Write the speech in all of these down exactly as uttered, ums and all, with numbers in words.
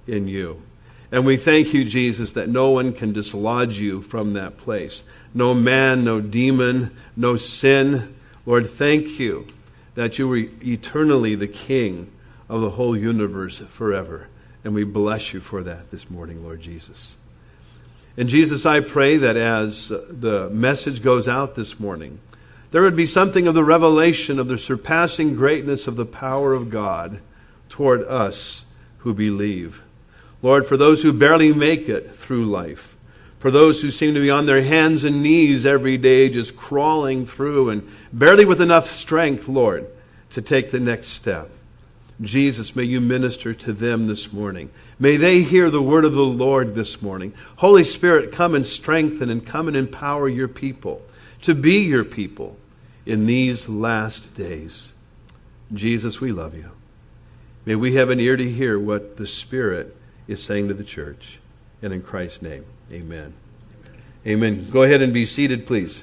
in you. And we thank you, Jesus, that no one can dislodge you from that place. No man, no demon, no sin. Lord, thank you that you were eternally the King of the whole universe forever. And we bless you for that this morning, Lord Jesus. And Jesus, I pray that as the message goes out this morning, there would be something of the revelation of the surpassing greatness of the power of God toward us who believe. Lord, for those who barely make it through life, for those who seem to be on their hands and knees every day just crawling through and barely with enough strength, Lord, to take the next step. Jesus, may you minister to them this morning. May they hear the word of the Lord this morning. Holy Spirit, come and strengthen and come and empower your people to be your people in these last days. Jesus, we love you. May we have an ear to hear what the Spirit is saying to the church. And in Christ's name, amen. Amen. Go ahead and be seated, please.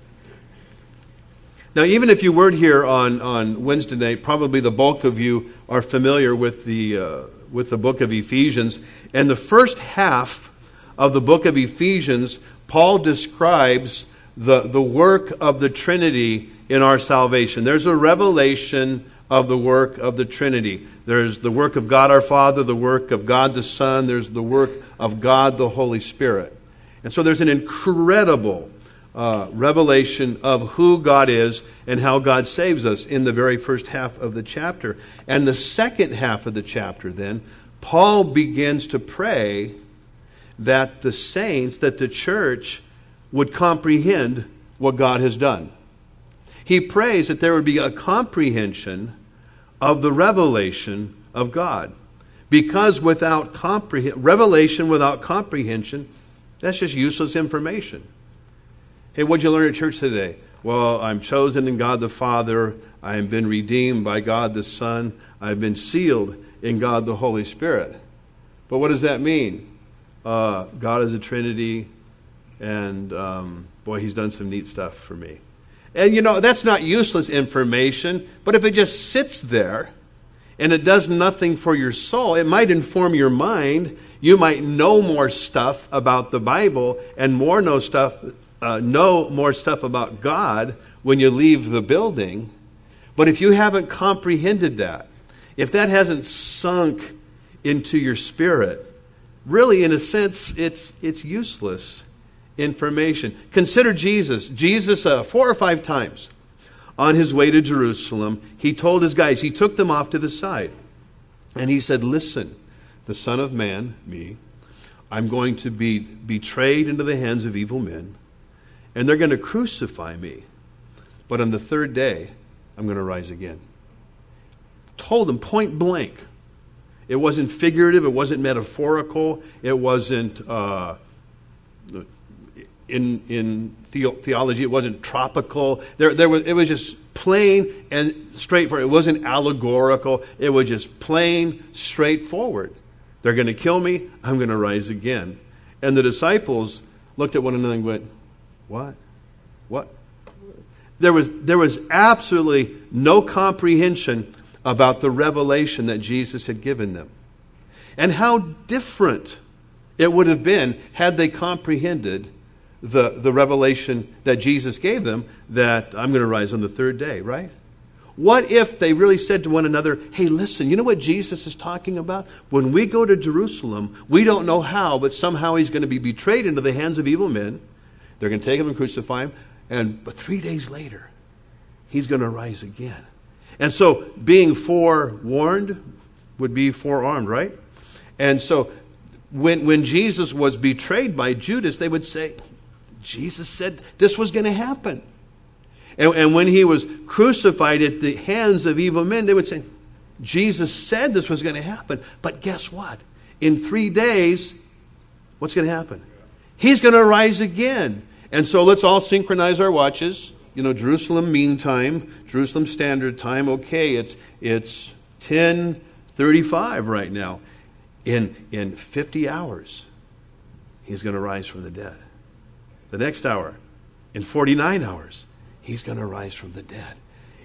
Now, even if you weren't here on, on Wednesday night, probably the bulk of you are familiar with the uh, with the book of Ephesians. And the first half of the book of Ephesians, Paul describes the, the work of the Trinity in our salvation. There's a revelation of the work of the Trinity. There's the work of God our Father, the work of God the Son, there's the work of God the Holy Spirit. And so there's an incredible uh, revelation of who God is and how God saves us in the very first half of the chapter. And the second half of the chapter then, Paul begins to pray that the saints, that the church would comprehend what God has done. He prays that there would be a comprehension of the revelation of God. Because without compreh- revelation without comprehension, that's just useless information. Hey, what'd you learn at church today? Well, I'm chosen in God the Father. I have been redeemed by God the Son. I've been sealed in God the Holy Spirit. But what does that mean? Uh, God is a Trinity, and um, boy, He's done some neat stuff for me. And you know, that's not useless information, but if it just sits there and it does nothing for your soul, it might inform your mind. You might know more stuff about the Bible and more know stuff, uh, know more stuff about God when you leave the building. But if you haven't comprehended that, if that hasn't sunk into your spirit, really, in a sense, it's it's useless information. Consider Jesus. Jesus, uh, four or five times on his way to Jerusalem, he told his guys, he took them off to the side. And he said, listen, the Son of Man, me, I'm going to be betrayed into the hands of evil men, and they're going to crucify me. But on the third day, I'm going to rise again. Told them point blank. It wasn't figurative. It wasn't metaphorical. It wasn't uh, in in the- theology. It wasn't tropical. There, there was. It was just plain and straightforward. It wasn't allegorical. It was just plain, straightforward. They're going to kill me. I'm going to rise again. And the disciples looked at one another and went, "What? What?" There was there was absolutely no comprehension about the revelation that Jesus had given them. And how different it would have been had they comprehended the, the revelation that Jesus gave them, that I'm going to rise on the third day, right? What if they really said to one another, hey, listen, you know what Jesus is talking about? When we go to Jerusalem, we don't know how, but somehow he's going to be betrayed into the hands of evil men. They're going to take him and crucify him. And but three days later, he's going to rise again. And so being forewarned would be forearmed, right? And so when when Jesus was betrayed by Judas, they would say, Jesus said this was going to happen. And, and when he was crucified at the hands of evil men, they would say, Jesus said this was going to happen. But guess what? In three days, what's going to happen? He's going to rise again. And so let's all synchronize our watches. You know, Jerusalem Mean Time, Jerusalem Standard Time. Okay, it's it's ten thirty-five right now. In in fifty hours, he's going to rise from the dead. The next hour, in forty-nine hours, he's going to rise from the dead.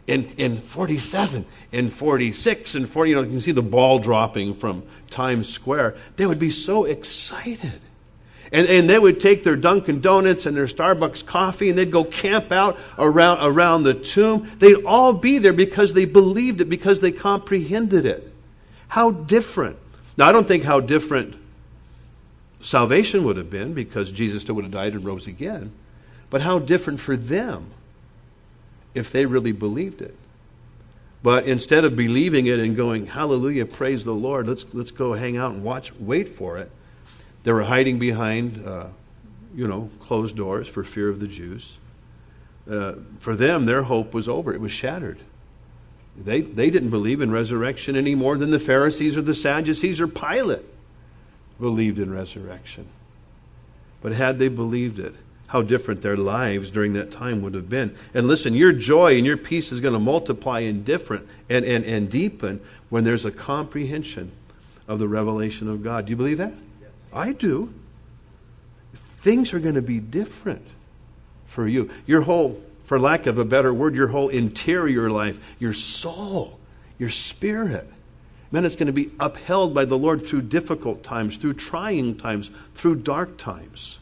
in, in forty-seven, in forty-six, and forty, you know, you can see the ball dropping from Times Square. They would be so excited. And, and they would take their Dunkin' Donuts and their Starbucks coffee and they'd go camp out around, around the tomb. They'd all be there because they believed it, because they comprehended it. How different. Now, I don't think how different salvation would have been, because Jesus still would have died and rose again. But how different for them if they really believed it. But instead of believing it and going, hallelujah, praise the Lord, let's let's go hang out and watch, wait for it, they were hiding behind, uh, you know, closed doors for fear of the Jews. Uh, for them, their hope was over. It was shattered. They they didn't believe in resurrection any more than the Pharisees or the Sadducees or Pilate believed in resurrection. But had they believed it, how different their lives during that time would have been. And listen, your joy and your peace is going to multiply and different and, and, and deepen when there's a comprehension of the revelation of God. Do you believe that? I do. Things are going to be different for you. Your whole, for lack of a better word, your whole interior life, your soul, your spirit, man, it's going to be upheld by the Lord through difficult times, through trying times, through dark times.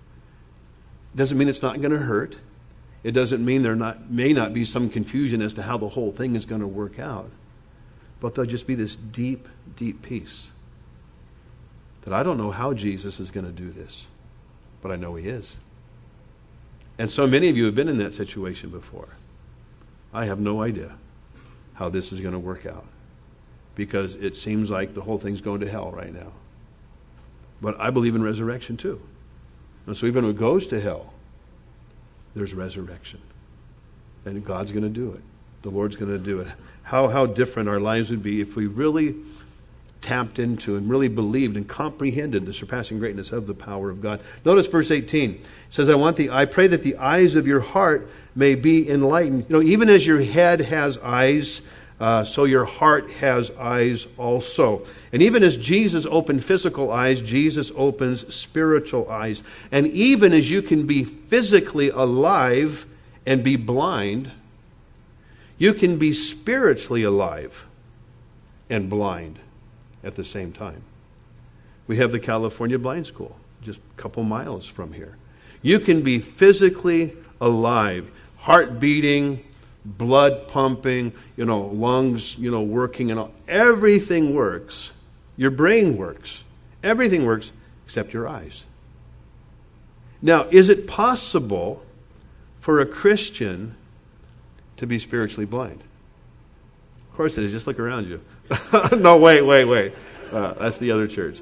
Doesn't mean it's not going to hurt. It doesn't mean there not may not be some confusion as to how the whole thing is going to work out. But there'll just be this deep, deep peace. That I don't know how Jesus is going to do this, but I know He is. And so many of you have been in that situation before. I have no idea how this is going to work out, because it seems like the whole thing's going to hell right now. But I believe in resurrection too. And so even if it goes to hell, there's resurrection. And God's going to do it. The Lord's going to do it. How how different our lives would be if we really tapped into and really believed and comprehended the surpassing greatness of the power of God. Notice verse eighteen. It says, I want the I pray that the eyes of your heart may be enlightened. You know, even as your head has eyes, uh, so your heart has eyes also. And even as Jesus opened physical eyes, Jesus opens spiritual eyes. And even as you can be physically alive and be blind, you can be spiritually alive and blind at the same time. We have the California Blind School, just a couple miles from here. You can be physically alive, heart beating, blood pumping, you know, lungs, you know, working, and all. Everything works. Your brain works. Everything works except your eyes. Now, is it possible for a Christian to be spiritually blind? Of course it is. Just look around you. No, wait, wait, wait. Uh, that's the other church.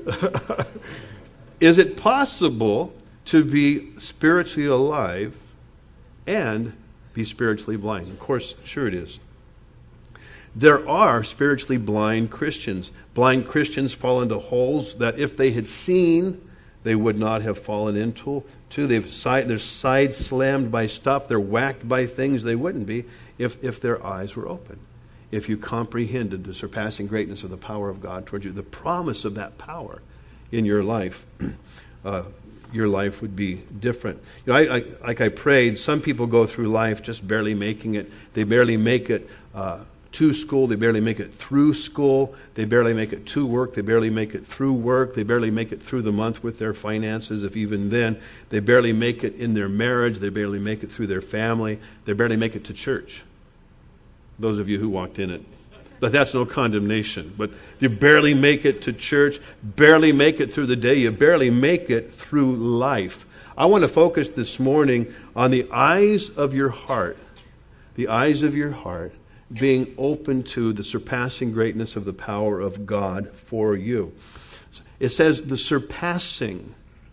Is it possible to be spiritually alive and be spiritually blind? Of course, sure it is. There are spiritually blind Christians. Blind Christians fall into holes that if they had seen, they would not have fallen into. To. They've side, they're side slammed by stuff. They're whacked by things they wouldn't be if, if their eyes were open. If you comprehended the surpassing greatness of the power of God towards you, the promise of that power in your life, uh, your life would be different. You know, I, I, like I prayed, some people go through life just barely making it. They barely make it uh, to school. They barely make it through school. They barely make it to work. They barely make it through work. They barely make it through the month with their finances, if even then. They barely make it in their marriage. They barely make it through their family. They barely make it to church. Those of you who walked in it. But that's no condemnation. But you barely make it to church, barely make it through the day, you barely make it through life. I want to focus this morning on the eyes of your heart, the eyes of your heart being open to the surpassing greatness of the power of God for you. It says the surpassing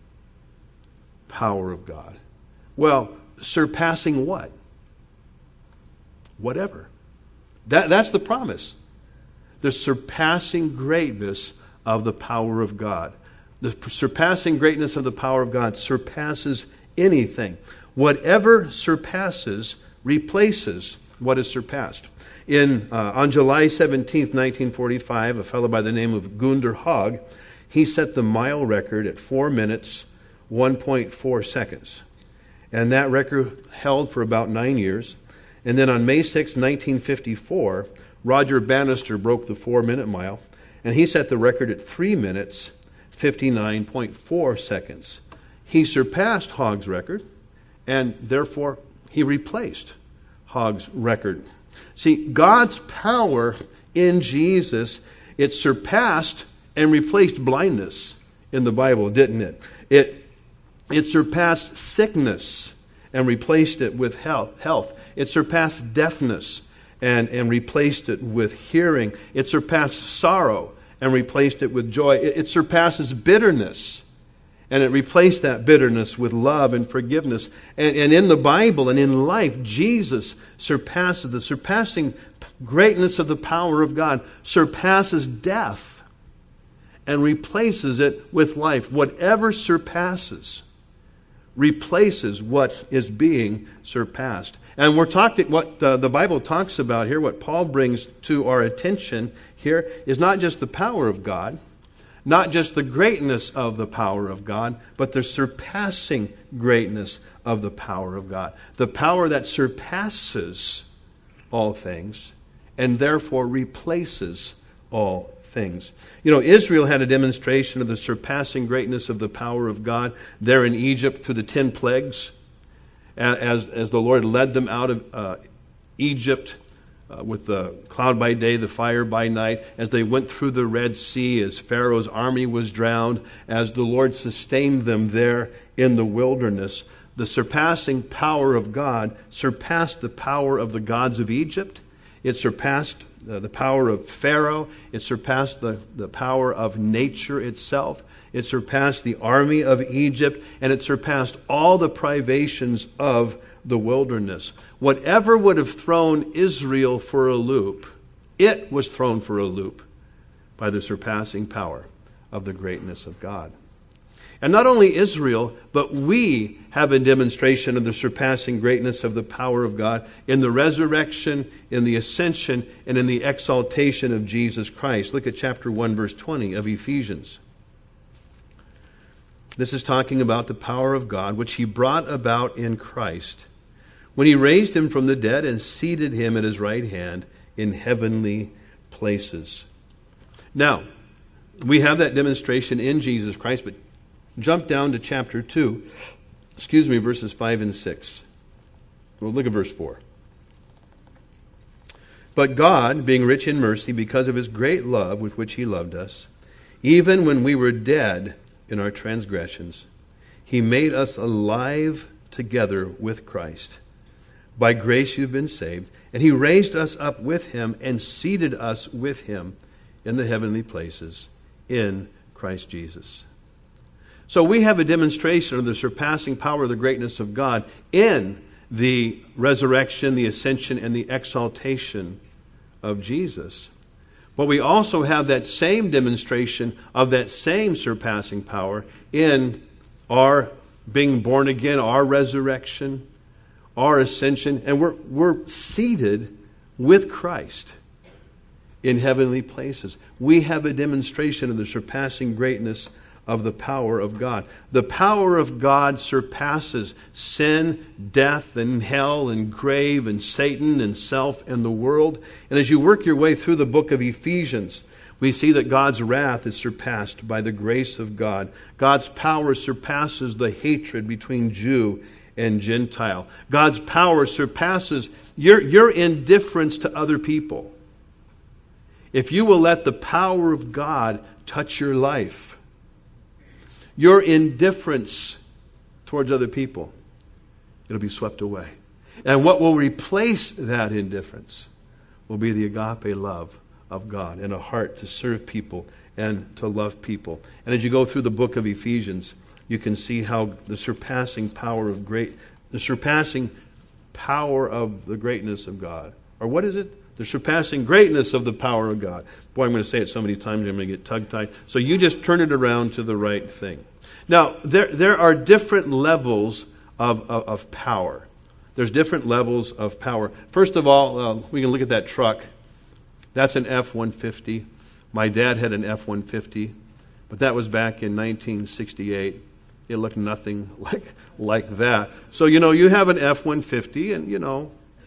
power of God. Well, surpassing what? Whatever. That, that's the promise. The surpassing greatness of the power of God. The surpassing greatness of the power of God surpasses anything. Whatever surpasses replaces what is surpassed. In uh, on July seventeenth, nineteen forty-five, a fellow by the name of Gunder Hogg, he set the mile record at four minutes, one point four seconds. And that record held for about nine years. And then on May sixth, nineteen fifty-four, Roger Bannister broke the four-minute mile, and he set the record at three minutes, fifty-nine point four seconds. He surpassed Hogg's record, and therefore he replaced Hogg's record. See, God's power in Jesus, it surpassed and replaced blindness in the Bible, didn't it? It, it surpassed sickness and replaced it with health. health. It surpassed deafness and, and replaced it with hearing. It surpassed sorrow and replaced it with joy. It, it surpasses bitterness, and it replaced that bitterness with love and forgiveness. And, and in the Bible and in life, Jesus surpasses, the surpassing greatness of the power of God surpasses death and replaces it with life. Whatever surpasses replaces what is being surpassed. And we're talking, what uh, the Bible talks about here, what Paul brings to our attention here, is not just the power of God, not just the greatness of the power of God, but the surpassing greatness of the power of God. The power that surpasses all things and therefore replaces all things. You know, Israel had a demonstration of the surpassing greatness of the power of God there in Egypt through the ten plagues, as, as the Lord led them out of uh, Egypt uh, with the cloud by day, the fire by night, as they went through the Red Sea, as Pharaoh's army was drowned, as the Lord sustained them there in the wilderness. The surpassing power of God surpassed the power of the gods of Egypt. It surpassed uh, the power of Pharaoh. It surpassed the, the power of nature itself. It surpassed the army of Egypt, and it surpassed all the privations of the wilderness. Whatever would have thrown Israel for a loop, it was thrown for a loop by the surpassing power of the greatness of God. And not only Israel, but we have a demonstration of the surpassing greatness of the power of God in the resurrection, in the ascension, and in the exaltation of Jesus Christ. Look at chapter one, verse twenty of Ephesians. This is talking about the power of God, which He brought about in Christ, when He raised Him from the dead and seated Him at His right hand in heavenly places. Now, we have that demonstration in Jesus Christ, but jump down to chapter two, excuse me, verses five and six. Well, look at verse four. But God, being rich in mercy, because of His great love with which He loved us, even when we were dead in our transgressions, He made us alive together with Christ. By grace you've been saved, and He raised us up with Him and seated us with Him in the heavenly places in Christ Jesus. So we have a demonstration of the surpassing power of the greatness of God in the resurrection, the ascension, and the exaltation of Jesus. But we also have that same demonstration of that same surpassing power in our being born again, our resurrection, our ascension, and we're, we're seated with Christ in heavenly places. We have a demonstration of the surpassing greatness of the power of God. The power of God surpasses sin, death, and hell, and grave, and Satan, and self, and the world. And as you work your way through the book of Ephesians, we see that God's wrath is surpassed by the grace of God. God's power surpasses the hatred between Jew and Gentile. God's power surpasses your, your indifference to other people. If you will let the power of God touch your life, your indifference towards other people, it'll be swept away. And what will replace that indifference will be the agape love of God and a heart to serve people and to love people. And as you go through the book of Ephesians, you can see how the surpassing power of great, the surpassing power of the greatness of God. Or what is it? The surpassing greatness of the power of God. Boy, I'm going to say it so many times I'm going to get tongue-tied. So you just turn it around to the right thing. Now, there there are different levels of, of, of power. There's different levels of power. First of all, uh, we can look at that truck. That's an F one fifty. My dad had an F one fifty, but that was back in nineteen sixty-eight. It looked nothing like like that. So, you know, you have an F one fifty, and, you know,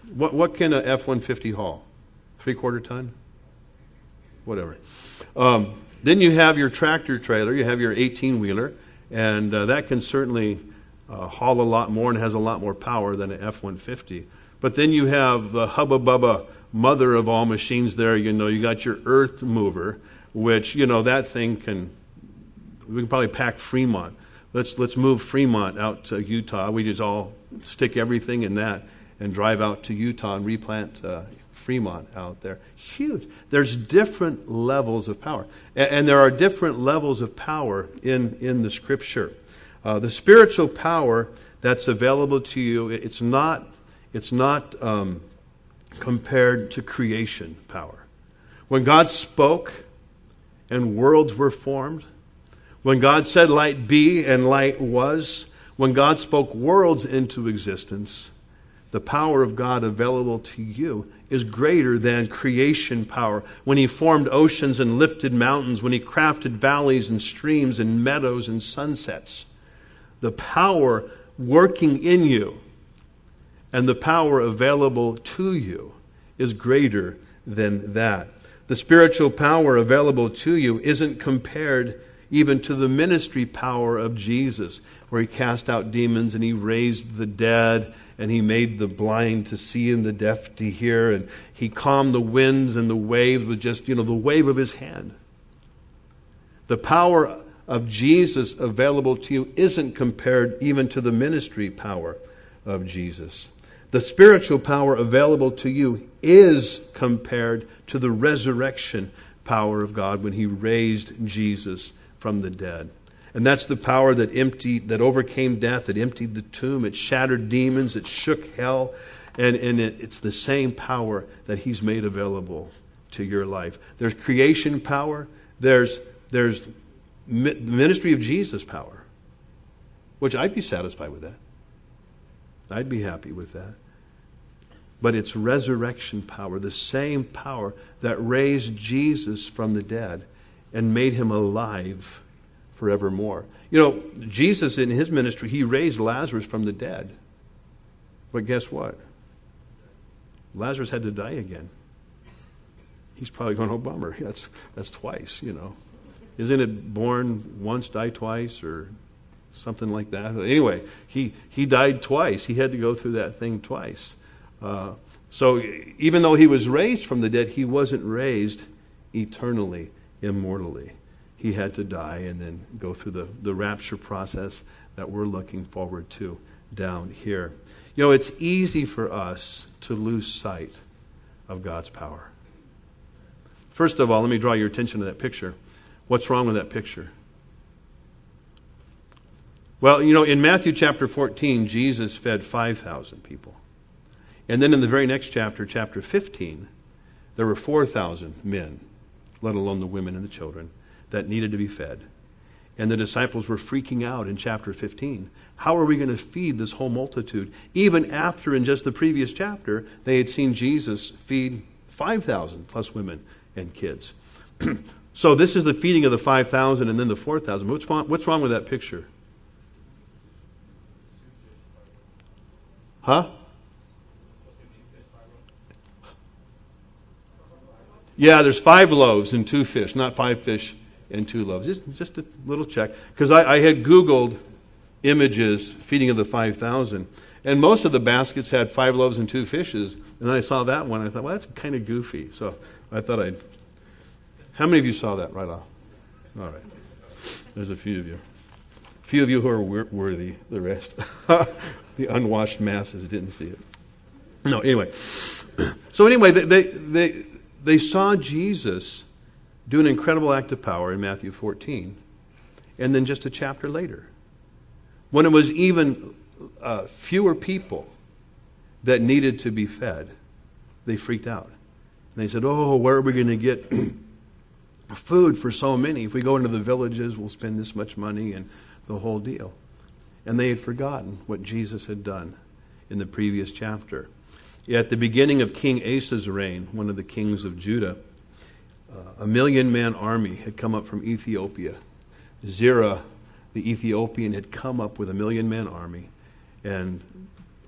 What what can a F one fifty haul? Three quarter ton? Whatever. Um, then you have your tractor trailer. You have your eighteen wheeler, and uh, that can certainly uh, haul a lot more and has a lot more power than an F one fifty. But then you have the hubba bubba mother of all machines there. You know, you got your earth mover, which, you know, that thing can, we can probably pack Fremont. Let's let's move Fremont out to Utah. We just all stick everything in that and drive out to Utah and replant uh, Fremont out there. Huge. There's different levels of power. And, and there are different levels of power in, in the Scripture. Uh, the spiritual power that's available to you, it's not, it's not um, compared to creation power. When God spoke and worlds were formed, when God said light be and light was, when God spoke worlds into existence, the power of God available to you is greater than creation power. When He formed oceans and lifted mountains, when He crafted valleys and streams and meadows and sunsets, the power working in you and the power available to you is greater than that. The spiritual power available to you isn't compared even to the ministry power of Jesus, where He cast out demons and He raised the dead and He made the blind to see and the deaf to hear, and He calmed the winds and the waves with just, you know, the wave of His hand. The power of Jesus available to you isn't compared even to the ministry power of Jesus. The spiritual power available to you is compared to the resurrection power of God when He raised Jesus from the dead. And that's the power that emptied, that overcame death, that emptied the tomb, it shattered demons, it shook hell, and, and it, it's the same power that He's made available to your life. There's creation power, there's there's mi- the ministry of Jesus power, which I'd be satisfied with that. I'd be happy with that. But it's resurrection power, the same power that raised Jesus from the dead and made Him alive forevermore. You know, Jesus in His ministry, He raised Lazarus from the dead. But guess what? Lazarus had to die again. He's probably going, oh, bummer. That's, that's twice, you know. Isn't it born once, die twice, or something like that? Anyway, he, he died twice. He had to go through that thing twice. Uh, so even though He was raised from the dead, He wasn't raised eternally, immortally. He had to die and then go through the, the rapture process that we're looking forward to down here. You know, it's easy for us to lose sight of God's power. First of all, let me draw your attention to that picture. What's wrong with that picture? Well, you know, in Matthew chapter fourteen, Jesus fed five thousand people. And then in the very next chapter, chapter fifteen, there were four thousand men, let alone the women and the children, that needed to be fed. And the disciples were freaking out in chapter fifteen. How are we going to feed this whole multitude? Even after, in just the previous chapter, they had seen Jesus feed five thousand plus women and kids. So this is the feeding of the five thousand and then the four thousand. What's wrong, what's wrong with that picture? Huh? Yeah, there's five loaves and two fish, not five fish and two loaves. Just, just a little check. Because I, I had Googled images, feeding of the five thousand, and most of the baskets had five loaves and two fishes. And then I saw that one. I thought, well, that's kind of goofy. So I thought I'd... How many of you saw that right off? All right. There's a few of you. A few of you who are worthy. The rest, the unwashed masses, didn't see it. No, anyway. So anyway, they... they, they They saw Jesus do an incredible act of power in Matthew fourteen, and then just a chapter later, when it was even uh, fewer people that needed to be fed, they freaked out. And they said, oh, where are we going to get food for so many? If we go into the villages, we'll spend this much money and the whole deal. And they had forgotten what Jesus had done in the previous chapter. At the beginning of King Asa's reign, one of the kings of Judah, uh, a million-man army had come up from Ethiopia. Zerah, the Ethiopian, had come up with a million-man army, and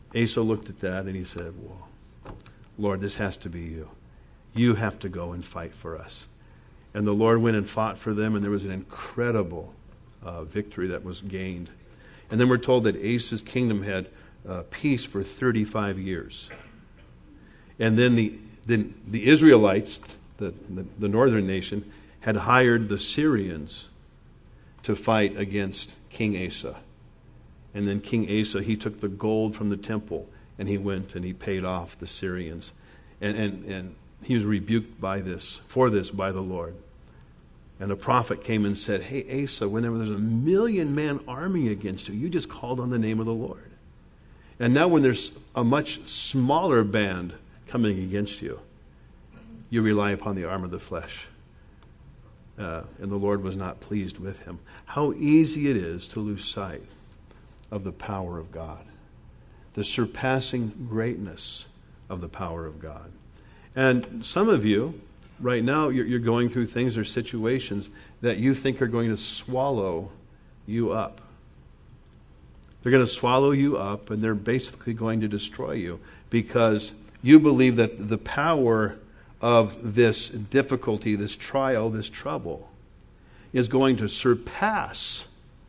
Asa looked at that and he said, well, Lord, this has to be you. You have to go and fight for us. And the Lord went and fought for them, and there was an incredible uh, victory that was gained. And then we're told that Asa's kingdom had uh, peace for thirty-five years. And then the then the Israelites, the, the, the northern nation, had hired the Syrians to fight against King Asa. And then King Asa, he took the gold from the temple and he went and he paid off the Syrians. And, and, and he was rebuked by this, for this by the Lord. And a prophet came and said, hey, Asa, whenever there's a million man army against you, you just called on the name of the Lord. And now when there's a much smaller band coming against you, you rely upon the arm of the flesh. Uh, and the Lord was not pleased with him. How easy it is to lose sight of the power of God. The surpassing greatness of the power of God. And some of you, right now, you're, you're going through things or situations that you think are going to swallow you up. They're going to swallow you up, and they're basically going to destroy you because you believe that the power of this difficulty, this trial, this trouble is going to surpass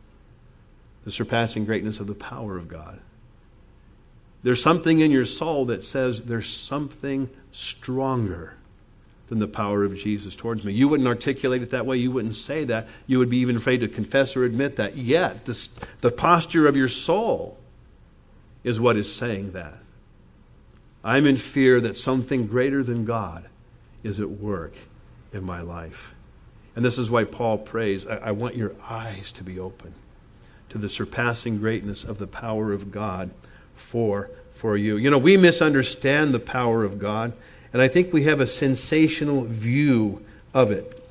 the surpassing greatness of the power of God. There's something in your soul that says there's something stronger than the power of Jesus towards me. You wouldn't articulate it that way. You wouldn't say that. You would be even afraid to confess or admit that. Yet, this, the posture of your soul is what is saying that. I'm in fear that something greater than God is at work in my life. And this is why Paul prays, I, I want your eyes to be open to the surpassing greatness of the power of God for, for you. You know, we misunderstand the power of God, and I think we have a sensational view of it.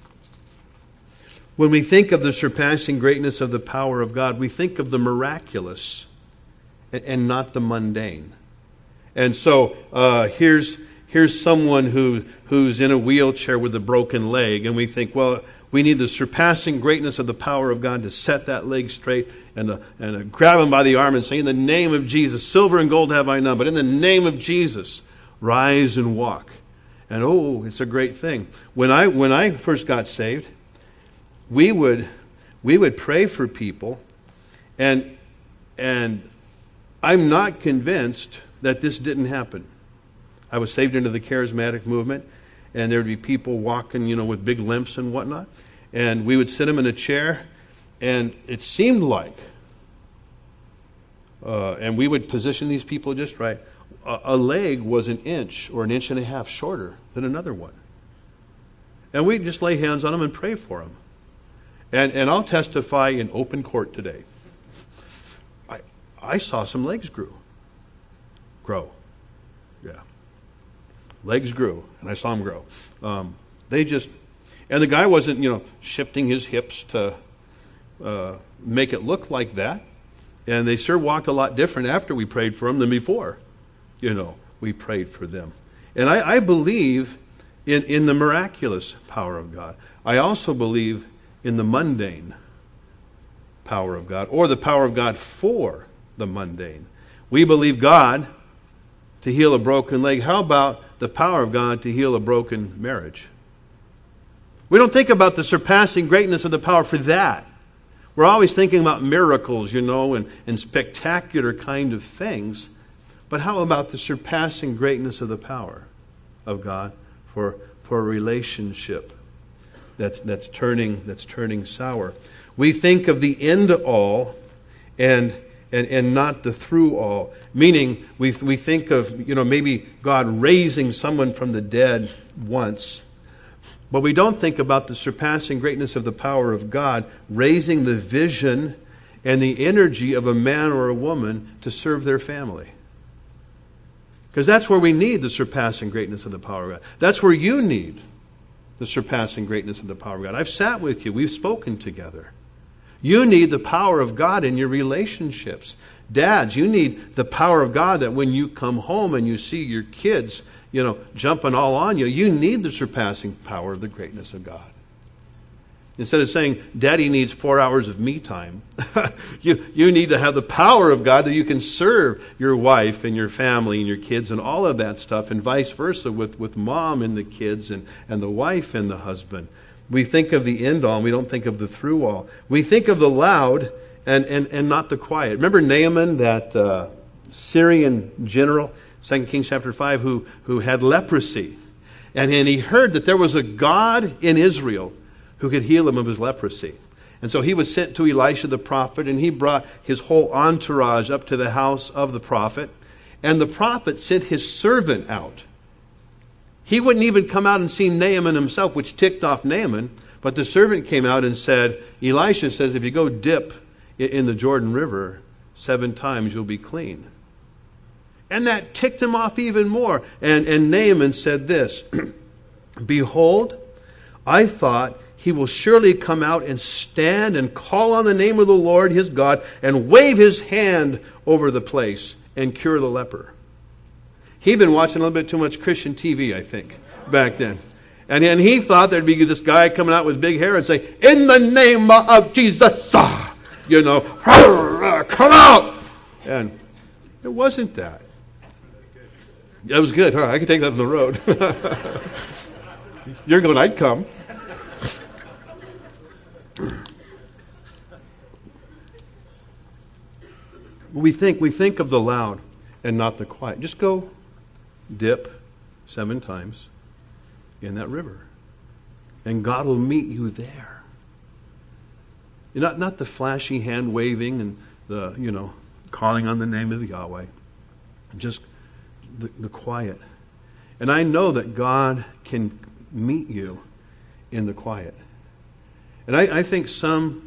When we think of the surpassing greatness of the power of God, we think of the miraculous and, and not the mundane. And so uh, here's here's someone who who's in a wheelchair with a broken leg, and we think, well, we need the surpassing greatness of the power of God to set that leg straight and uh, and uh, grab him by the arm and say, in the name of Jesus, silver and gold have I none, but in the name of Jesus, rise and walk. And oh, it's a great thing. When I when I first got saved, we would we would pray for people, and and I'm not convinced that this didn't happen. I was saved into the charismatic movement, and there would be people walking, you know, with big limps and whatnot, and we would sit them in a chair, and it seemed like, uh, and we would position these people just right. A, a leg was an inch or an inch and a half shorter than another one, and we'd just lay hands on them and pray for them. And and I'll testify in open court today. I I saw some legs grew. Grow. Yeah. Legs grew, and I saw them grow. Um, they just, and the guy wasn't, you know, shifting his hips to uh, make it look like that. And they sure walked a lot different after we prayed for them than before. You know, we prayed for them. And I, I believe in, in the miraculous power of God. I also believe in the mundane power of God, or the power of God for the mundane. We believe God to heal a broken leg. How about the power of God to heal a broken marriage? We don't think about the surpassing greatness of the power for that. We're always thinking about miracles, you know, and, and spectacular kind of things. But how about the surpassing greatness of the power of God for for a relationship that's that's turning that's turning sour? We think of the end all and And, and not the through all. Meaning, we we think of, you know, maybe God raising someone from the dead once, but we don't think about the surpassing greatness of the power of God raising the vision and the energy of a man or a woman to serve their family. Because that's where we need the surpassing greatness of the power of God. That's where you need the surpassing greatness of the power of God. I've sat with you. We've spoken together. You need the power of God in your relationships. Dads, you need the power of God that when you come home and you see your kids, you know, jumping all on you, you need the surpassing power of the greatness of God. Instead of saying, Daddy needs four hours of me time, you, you need to have the power of God that you can serve your wife and your family and your kids and all of that stuff, and vice versa with, with mom and the kids and, and the wife and the husband. We think of the end all, and we don't think of the through all. We think of the loud and, and, and not the quiet. Remember Naaman, that uh, Syrian general, Second Kings chapter five, who, who had leprosy. And, and he heard that there was a God in Israel who could heal him of his leprosy. And so he was sent to Elisha the prophet, and he brought his whole entourage up to the house of the prophet. And the prophet sent his servant out. He wouldn't even come out and see Naaman himself, which ticked off Naaman. But the servant came out and said, Elisha says, if you go dip in the Jordan River seven times, you'll be clean. And that ticked him off even more. And, and Naaman said this, Behold, I thought he will surely come out and stand and call on the name of the Lord his God and wave his hand over the place and cure the leper. He'd been watching a little bit too much Christian T V, I think, back then. And then he thought there'd be this guy coming out with big hair and say, in the name of Jesus, you know, come out. And it wasn't that. That was good, huh? I could take that on the road. You're going, I'd come. We think we think of the loud and not the quiet. Just go dip seven times in that river, and God will meet you there. Not not the flashy hand waving and the you know calling on the name of Yahweh. Just the, the quiet. And I know that God can meet you in the quiet. And I, I think some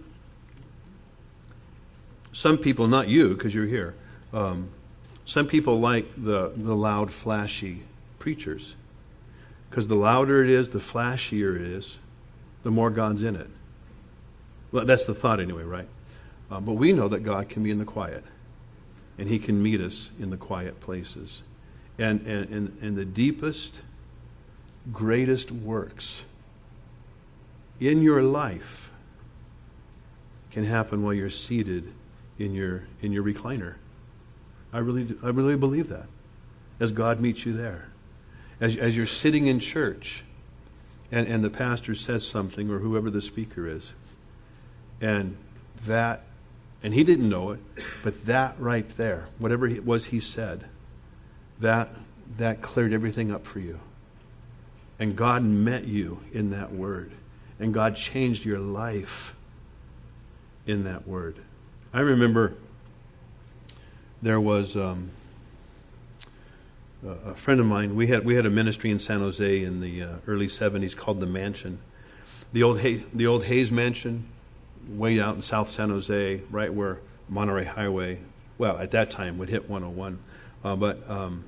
some people, not you because you're here, um, some people like the, the loud, flashy preachers. Because the louder it is, the flashier it is, the more God's in it. Well, that's the thought anyway, right? Uh, but we know that God can be in the quiet. And He can meet us in the quiet places. And, and, and, and the deepest, greatest works in your life can happen while you're seated in your in your recliner. I really do, I really believe that. As God meets you there. As as you're sitting in church and, and the pastor says something, or whoever the speaker is, and that and he didn't know it, but that right there, whatever it was he said, that that cleared everything up for you. And God met you in that word. And God changed your life in that word. I remember there was um, a friend of mine. We had we had a ministry in San Jose in the uh, early seventies called the Mansion, the old Hay, the old Hayes Mansion, way out in South San Jose, right where Monterey Highway, well at that time would hit one oh one, uh, but um,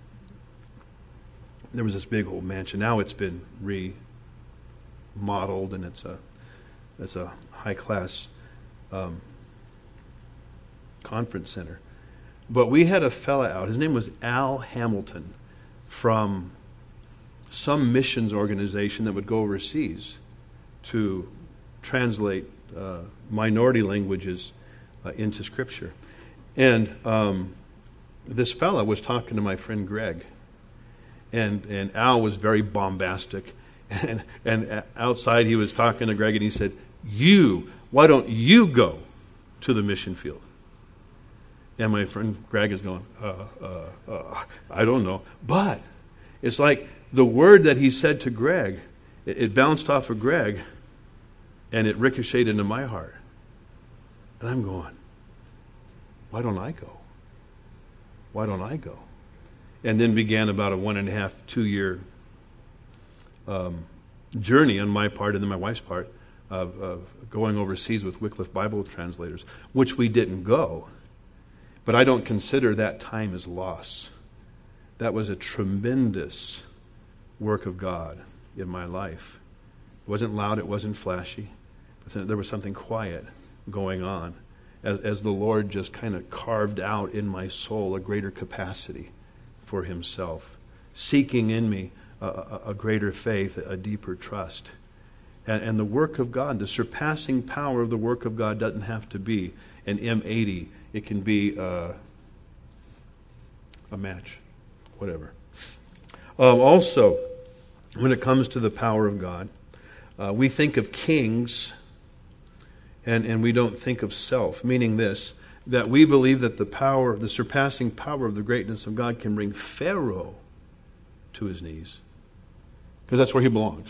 there was this big old mansion. Now it's been remodeled and it's a it's a high class um, conference center. But we had a fella out. His name was Al Hamilton from some missions organization that would go overseas to translate uh, minority languages uh, into Scripture. And um, this fella was talking to my friend Greg. And and Al was very bombastic. And, and outside he was talking to Greg and he said, you, why don't you go to the mission field? And my friend Greg is going, uh, uh, uh, I don't know. But it's like the word that he said to Greg, it, it bounced off of Greg and it ricocheted into my heart. And I'm going, why don't I go? Why don't I go? And then began about a one and a half, two year um, journey on my part and then my wife's part of, of going overseas with Wycliffe Bible translators, which we didn't go. But I don't consider that time as loss. That was a tremendous work of God in my life. It wasn't loud, it wasn't flashy. But there was something quiet going on as, as the Lord just kind of carved out in my soul a greater capacity for Himself, seeking in me a, a, a greater faith, a deeper trust. And, and the work of God, the surpassing power of the work of God doesn't have to be an M eighty. It can be uh, a match, whatever. Um, also, when it comes to the power of God, uh, we think of kings and, and we don't think of self, meaning this, that we believe that the power, the surpassing power of the greatness of God can bring Pharaoh to his knees, because that's where he belongs.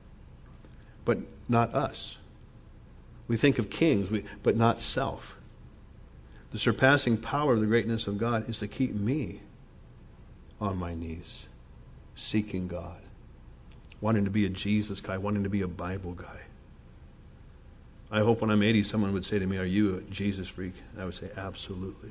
But not us. We think of kings, we, but not self. The surpassing power of the greatness of God is to keep me on my knees, seeking God, wanting to be a Jesus guy, wanting to be a Bible guy. I hope when I'm eighty, someone would say to me, "Are you a Jesus freak?" And I would say, "Absolutely."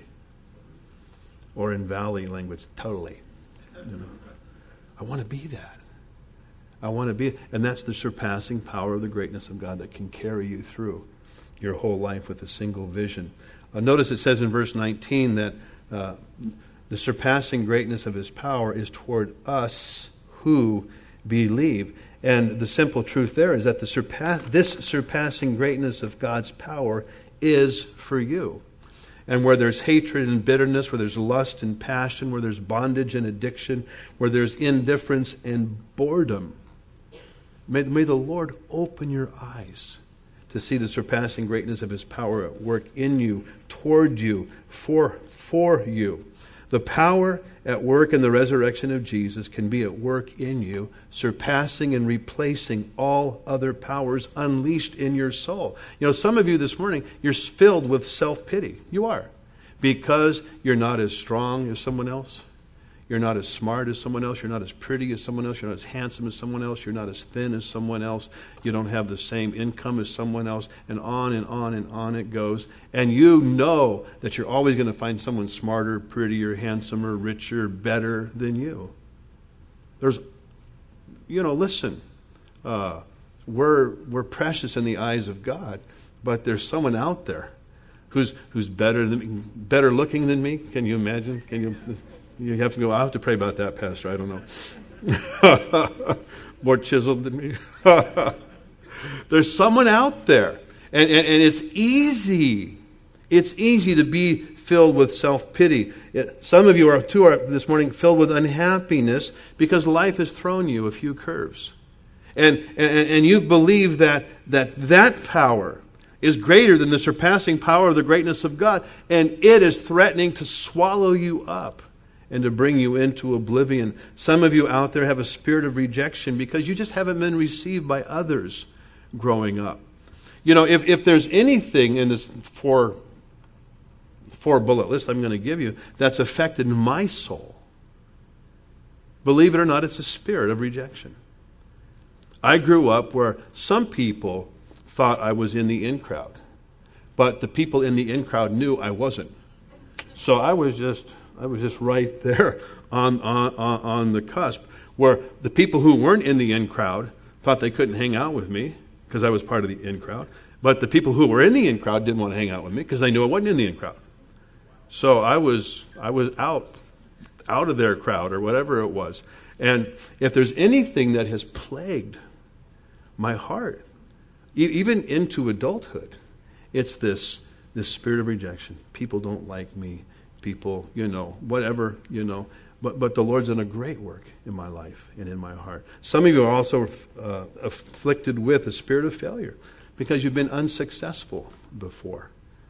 Or in Valley language, "Totally." You know, I want to be that. I want to be, and that's the surpassing power of the greatness of God that can carry you through your whole life with a single vision. Uh, notice it says in verse nineteen that uh, the surpassing greatness of His power is toward us who believe. And the simple truth there is that the surpass, this surpassing greatness of God's power is for you. And where there's hatred and bitterness, where there's lust and passion, where there's bondage and addiction, where there's indifference and boredom, May, may the Lord open your eyes to see the surpassing greatness of His power at work in you, toward you, for, for you. The power at work in the resurrection of Jesus can be at work in you, surpassing and replacing all other powers unleashed in your soul. You know, some of you this morning, you're filled with self-pity. You are. Because you're not as strong as someone else. You're not as smart as someone else. You're not as pretty as someone else. You're not as handsome as someone else. You're not as thin as someone else. You don't have the same income as someone else. And on and on and on it goes. And you know that you're always going to find someone smarter, prettier, handsomer, richer, better than you. There's, you know, listen, uh, we're we're precious in the eyes of God, but there's someone out there who's who's better than better looking than me. Can you imagine? Can you? You have to go, I'll have to pray about that, Pastor. I don't know. More chiseled than me. There's someone out there. And, and, and it's easy. It's easy to be filled with self-pity. It, some of you are, too, are this morning filled with unhappiness because life has thrown you a few curves. And, and, and you believe that, that that power is greater than the surpassing power of the greatness of God. And it is threatening to swallow you up and to bring you into oblivion. Some of you out there have a spirit of rejection because you just haven't been received by others growing up. You know, if, if there's anything in this four, four bullet list I'm going to give you that's affected my soul, believe it or not, it's a spirit of rejection. I grew up where some people thought I was in the in crowd, but the people in the in crowd knew I wasn't. So I was just... I was just right there on, on on the cusp, where the people who weren't in the in crowd thought they couldn't hang out with me because I was part of the in crowd. But the people who were in the in crowd didn't want to hang out with me because they knew I wasn't in the in crowd. So I was I was out out of their crowd or whatever it was. And if there's anything that has plagued my heart, e- even into adulthood, it's this this spirit of rejection. People don't like me. People, you know, whatever, you know. But but the Lord's done a great work in my life and in my heart. Some of you are also uh, afflicted with a spirit of failure because you've been unsuccessful before.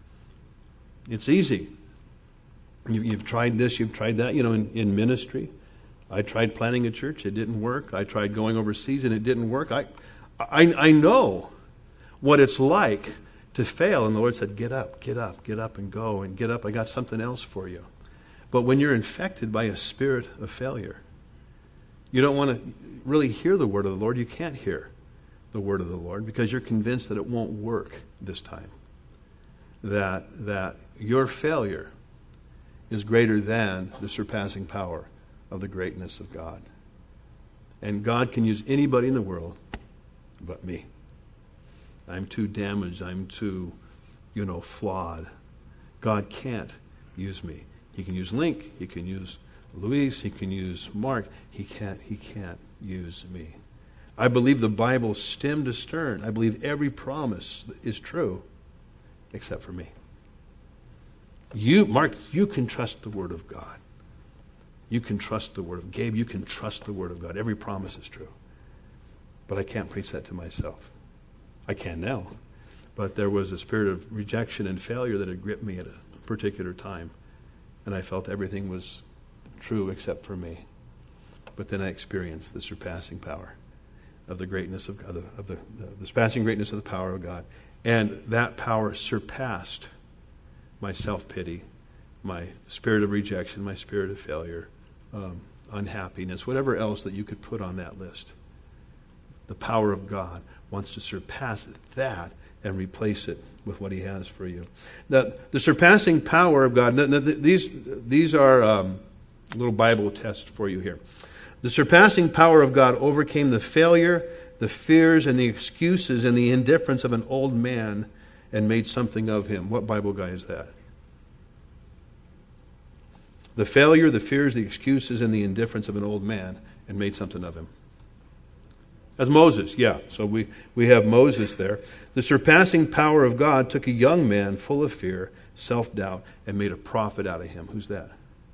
It's easy. You, you've tried this, you've tried that, you know, in, in ministry. I tried planting a church, it didn't work. I tried going overseas and it didn't work. I I, I know what it's like to fail, and the Lord said, get up, get up, get up and go, and get up, I got something else for you. But when you're infected by a spirit of failure, you don't want to really hear the word of the Lord. You can't hear the word of the Lord because you're convinced that it won't work this time. That, that your failure is greater than the surpassing power of the greatness of God. And God can use anybody in the world but me. I'm too damaged. I'm too, you know, flawed. God can't use me. He can use Link. He can use Luis. He can use Mark. He can't. He can't use me. I believe the Bible stem to stern. I believe every promise is true, except for me. You, Mark, you can trust the Word of God. You can trust the Word of Gabe, you can trust the Word of God. Every promise is true. But I can't preach that to myself. I can now. But there was a spirit of rejection and failure that had gripped me at a particular time. And I felt everything was true except for me. But then I experienced the surpassing power of the greatness of God, of the, the, the surpassing greatness of the power of God. And that power surpassed my self-pity, my spirit of rejection, my spirit of failure, um, unhappiness, whatever else that you could put on that list. The power of God wants to surpass that and replace it with what He has for you. Now, the surpassing power of God, these, these are um, little Bible tests for you here. The surpassing power of God overcame the failure, the fears, and the excuses and the indifference of an old man and made something of him. What Bible guy is that? The failure, the fears, the excuses, and the indifference of an old man and made something of him. That's Moses, yeah. So we, we have Moses there. The surpassing power of God took a young man full of fear, self-doubt, and made a prophet out of him. Who's that?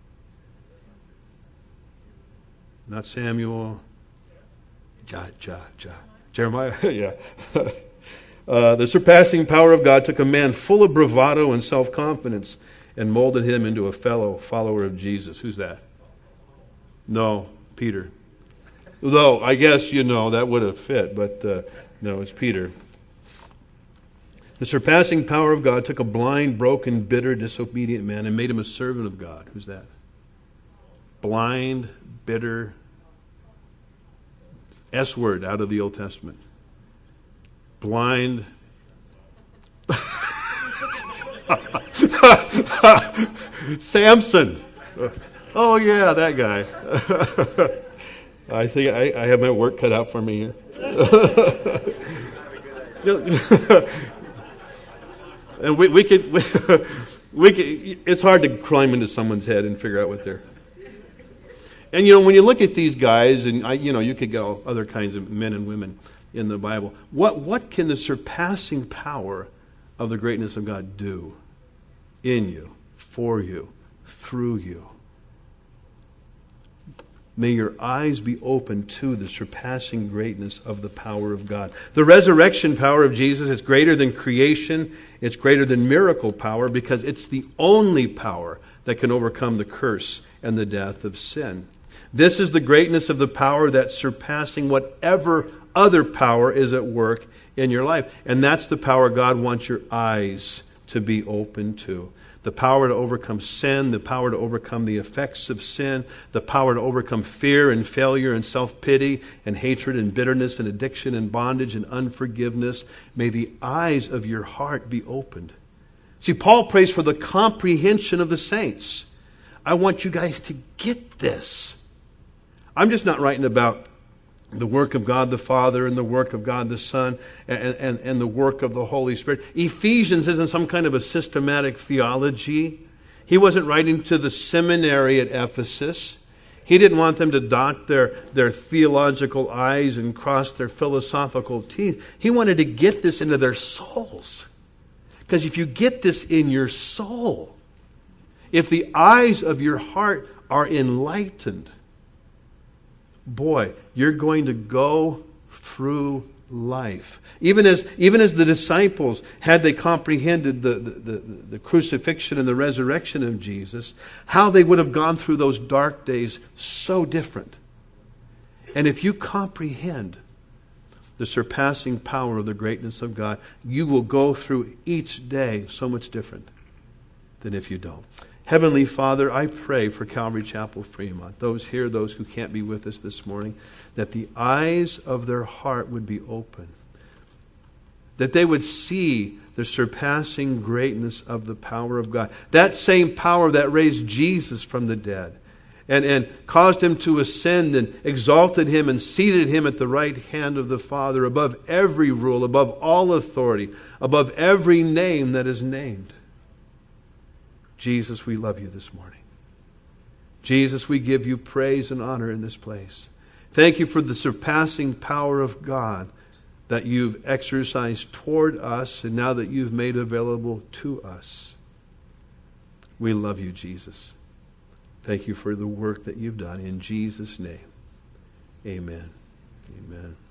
Not Samuel. Ja, ja, ja. Jeremiah, yeah. uh, the surpassing power of God took a man full of bravado and self-confidence and molded him into a fellow follower of Jesus. Who's that? No, Peter. Though, I guess, you know, that would have fit, but uh, no, it's Peter. The surpassing power of God took a blind, broken, bitter, disobedient man and made him a servant of God. Who's that? Blind, bitter, S word out of the Old Testament. Blind. Samson. Oh, yeah, that guy. I think I, I have my work cut out for me here. And we, we could, we, we could, it's hard to climb into someone's head and figure out what they're. And you know, when you look at these guys, and I, you know, you could go other kinds of men and women in the Bible. What what can the surpassing power of the greatness of God do in you, for you, through you? May your eyes be open to the surpassing greatness of the power of God. The resurrection power of Jesus is greater than creation. It's greater than miracle power because it's the only power that can overcome the curse and the death of sin. This is the greatness of the power that's surpassing whatever other power is at work in your life. And that's the power God wants your eyes to be open to. The power to overcome sin, the power to overcome the effects of sin, the power to overcome fear and failure and self-pity and hatred and bitterness and addiction and bondage and unforgiveness. May the eyes of your heart be opened. See, Paul prays for the comprehension of the saints. I want you guys to get this. I'm just not writing about the work of God the Father and the work of God the Son and, and, and the work of the Holy Spirit. Ephesians isn't some kind of a systematic theology. He wasn't writing to the seminary at Ephesus. He didn't want them to dot their, their theological I's and cross their philosophical T's. He wanted to get this into their souls. Because if you get this in your soul, if the eyes of your heart are enlightened, boy, you're going to go through life. Even as even as the disciples, had they comprehended the, the, the, the crucifixion and the resurrection of Jesus, how they would have gone through those dark days so different. And if you comprehend the surpassing power of the greatness of God, you will go through each day so much different than if you don't. Heavenly Father, I pray for Calvary Chapel Fremont, those here, those who can't be with us this morning, that the eyes of their heart would be open, that they would see the surpassing greatness of the power of God. That same power that raised Jesus from the dead and, and caused him to ascend and exalted him and seated him at the right hand of the Father above every rule, above all authority, above every name that is named. Jesus, we love you this morning. Jesus, we give you praise and honor in this place. Thank you for the surpassing power of God that you've exercised toward us and now that you've made available to us. We love you, Jesus. Thank you for the work that you've done. In Jesus' name, amen. Amen.